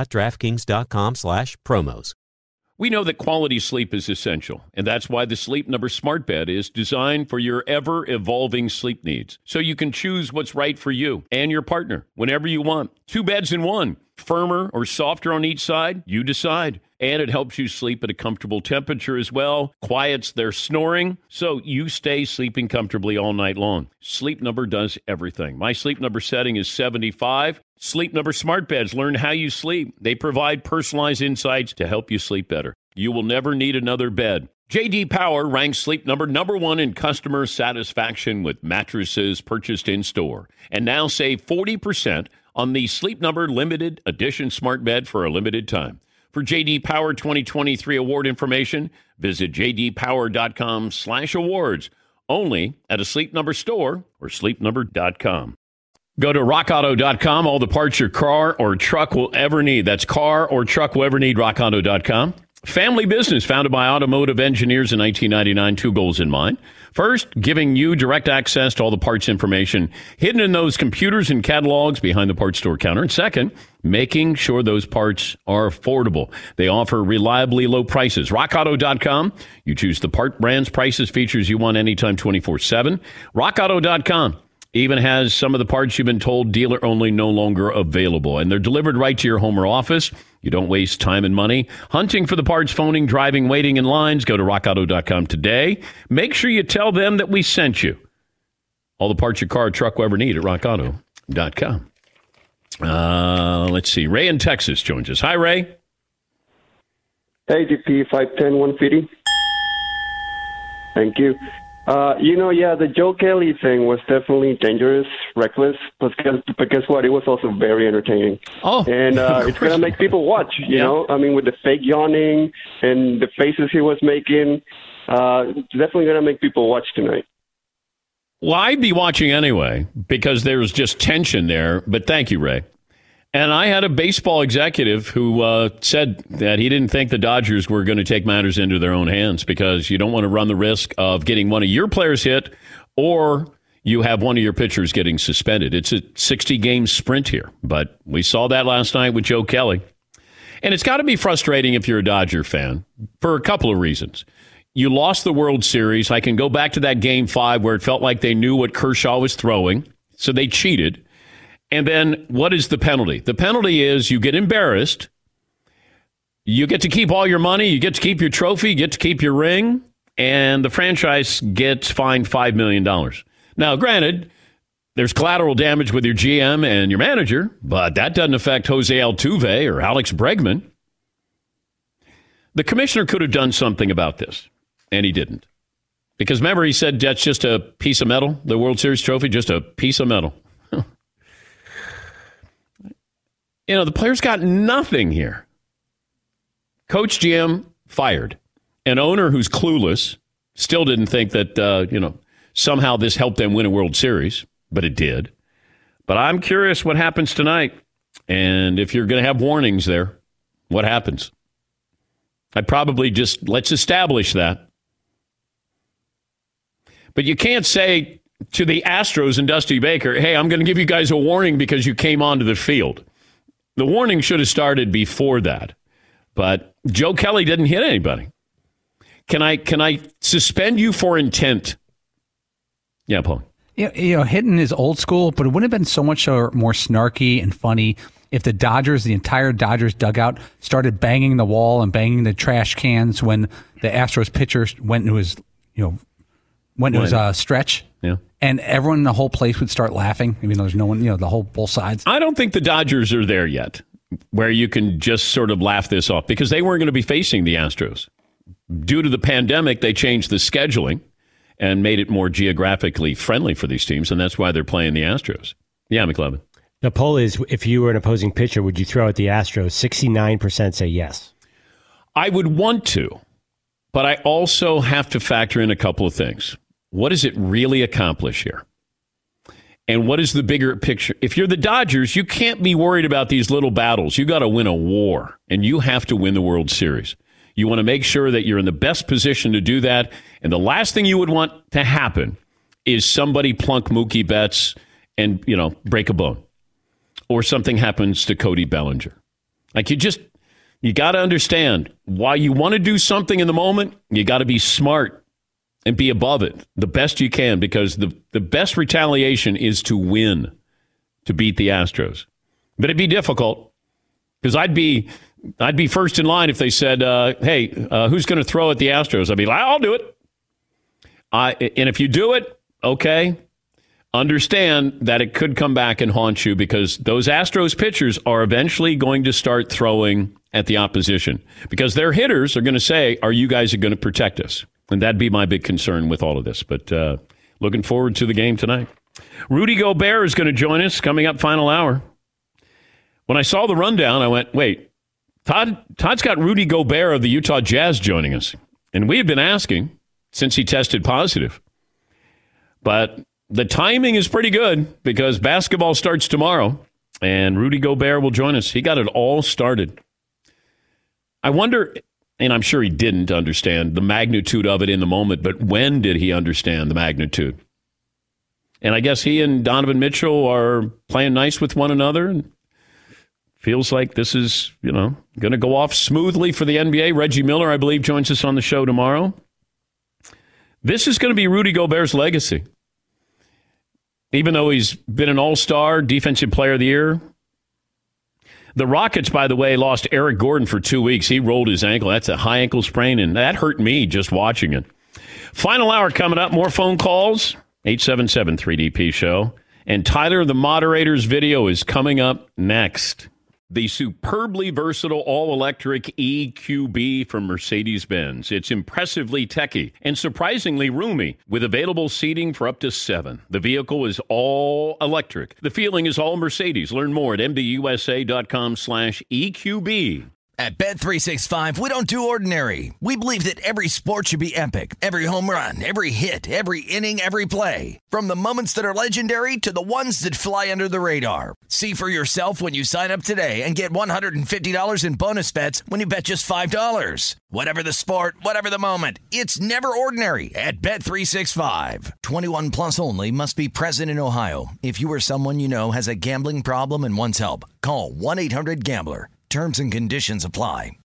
pick6.draftkings.com/promos.
We know that quality sleep is essential, and that's why the Sleep Number Smart Bed is designed for your ever-evolving sleep needs, so you can choose what's right for you and your partner whenever you want. 2 beds in one, firmer or softer on each side, you decide. And it helps you sleep at a comfortable temperature as well, quiets their snoring, so you stay sleeping comfortably all night long. Sleep Number does everything. My Sleep Number setting is 75. Sleep Number Smart Beds learn how you sleep. They provide personalized insights to help you sleep better. You will never need another bed. J.D. Power ranks Sleep Number #1 in customer satisfaction with mattresses purchased in-store. And now save 40% on the Sleep Number Limited Edition Smart Bed for a limited time. For J.D. Power 2023 award information, visit jdpower.com/awards. Only at a Sleep Number store or sleepnumber.com. Go to rockauto.com. All the parts your car or truck will ever need. That's car or truck will ever need, rockauto.com. Family business founded by automotive engineers in 1999, 2 goals in mind. First, giving you direct access to all the parts information hidden in those computers and catalogs behind the parts store counter. And second, making sure those parts are affordable. They offer reliably low prices. RockAuto.com. You choose the part, brands, prices, features you want anytime, 24/7. RockAuto.com even has some of the parts you've been told dealer only, no longer available. And they're delivered right to your home or office. You don't waste time and money hunting for the parts, phoning, driving, waiting in lines. Go to rockauto.com today. Make sure you tell them that we sent you. All the parts your car or truck will ever need at rockauto.com. Let's see. Ray in Texas joins us. Hi, Ray.
Hey, DP 510-150. Thank you. The Joe Kelly thing was definitely dangerous, reckless, but guess what? It was also very entertaining.
Oh,
and it's going to make people watch, you know? I mean, with the fake yawning and the faces he was making, it's definitely going to make people watch tonight.
Well, I'd be watching anyway because there's just tension there, but thank you, Ray. And I had a baseball executive who said that he didn't think the Dodgers were going to take matters into their own hands because you don't want to run the risk of getting one of your players hit or you have one of your pitchers getting suspended. It's a 60-game sprint here, but we saw that last night with Joe Kelly. And it's got to be frustrating if you're a Dodger fan for a couple of reasons. You lost the World Series. I can go back to that Game 5 where it felt like they knew what Kershaw was throwing, so they cheated. And then what is the penalty? The penalty is you get embarrassed. You get to keep all your money. You get to keep your trophy. You get to keep your ring. And the franchise gets fined $5 million. Now, granted, there's collateral damage with your GM and your manager, but that doesn't affect Jose Altuve or Alex Bregman. The commissioner could have done something about this, and he didn't. Because remember, he said that's just a piece of metal, the World Series trophy, just a piece of metal. You know, the players got nothing here. Coach GM fired. An owner who's clueless still didn't think that, somehow this helped them win a World Series, but it did. But I'm curious what happens tonight. And if you're going to have warnings there, what happens? I'd probably let's establish that. But you can't say to the Astros and Dusty Baker, hey, I'm going to give you guys a warning because you came onto the field. The warning should have started before that. But Joe Kelly didn't hit anybody. Can I suspend you for intent? Yeah, Paul.
Hitting is old school, but it wouldn't have been so much more snarky and funny if the entire Dodgers dugout started banging the wall and banging the trash cans when the Astros pitcher went into his stretch.
Yeah.
And everyone in the whole place would start laughing, even though there's no one, both sides.
I don't think the Dodgers are there yet, where you can just sort of laugh this off, because they weren't going to be facing the Astros. Due to the pandemic, they changed the scheduling and made it more geographically friendly for these teams, and that's why they're playing the Astros. Yeah, McLevin.
The poll is, if you were an opposing pitcher, would you throw at the Astros? 69% say yes.
I would want to, but I also have to factor in a couple of things. What does it really accomplish here? And what is the bigger picture? If you're the Dodgers, you can't be worried about these little battles. You got to win a war, and you have to win the World Series. You want to make sure that you're in the best position to do that. And the last thing you would want to happen is somebody plunk Mookie Betts and, break a bone. Or something happens to Cody Bellinger. Like, you got to understand, while you want to do something in the moment, you got to be smart and be above it the best you can, because the best retaliation is to win, to beat the Astros. But it'd be difficult, because I'd be first in line if they said, hey, who's going to throw at the Astros? I'd be like, I'll do it. And if you do it, okay, understand that it could come back and haunt you, because those Astros pitchers are eventually going to start throwing at the opposition, because their hitters are going to say, are you guys going to protect us? And that'd be my big concern with all of this. But looking forward to the game tonight. Rudy Gobert is going to join us coming up final hour. When I saw the rundown, I went, wait, Todd's got Rudy Gobert of the Utah Jazz joining us. And we had been asking since he tested positive. But the timing is pretty good, because basketball starts tomorrow, and Rudy Gobert will join us. He got it all started. I wonder, and I'm sure he didn't understand the magnitude of it in the moment, but when did he understand the magnitude? And I guess he and Donovan Mitchell are playing nice with one another, and feels like this is, going to go off smoothly for the NBA. Reggie Miller, I believe, joins us on the show tomorrow. This is going to be Rudy Gobert's legacy. Even though he's been an all-star, defensive player of the year. The Rockets, by the way, lost Eric Gordon for 2 weeks. He rolled his ankle. That's a high ankle sprain, and that hurt me just watching it. Final hour coming up. More phone calls. 877-3DP-SHOW. And Tyler, the moderator's video, is coming up next. The superbly versatile all-electric EQB from Mercedes-Benz. It's impressively techy and surprisingly roomy, with available seating for up to 7. The vehicle is all electric. The feeling is all Mercedes. Learn more at mbusa.com/EQB.
At Bet365, we don't do ordinary. We believe that every sport should be epic. Every home run, every hit, every inning, every play. From the moments that are legendary to the ones that fly under the radar. See for yourself when you sign up today and get $150 in bonus bets when you bet just $5. Whatever the sport, whatever the moment, it's never ordinary at Bet365. 21 plus only. Must be present in Ohio. If you or someone you know has a gambling problem and wants help, call 1-800-GAMBLER. Terms and conditions apply.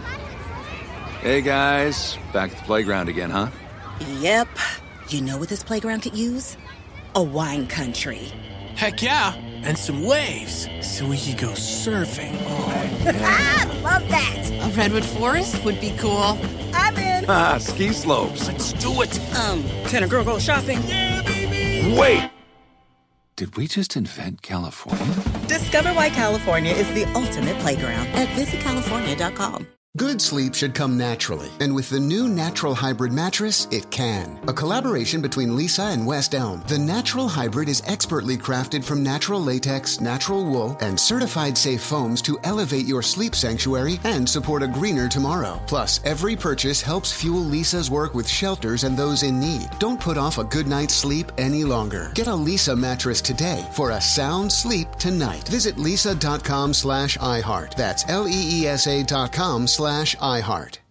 Hey, guys. Back at the playground again, huh?
Yep. You know what this playground could use? A wine country.
Heck yeah. And some waves so we could go surfing.
Oh, yeah.
Love that.
A redwood forest would be cool.
I'm in.
Ski slopes.
Let's do it.
Can a girl go shopping?
Yeah, baby.
Wait. Did we just invent California?
Discover why California is the ultimate playground at visitcalifornia.com.
Good sleep should come naturally, and with the new Natural Hybrid mattress, it can. A collaboration between Lisa and West Elm, the Natural Hybrid is expertly crafted from natural latex, natural wool, and certified safe foams to elevate your sleep sanctuary and support a greener tomorrow. Plus, every purchase helps fuel Lisa's work with shelters and those in need. Don't put off a good night's sleep any longer. Get a Lisa mattress today for a sound sleep tonight. Visit lisa.com/iHeart. That's LEESA.com/iHeart.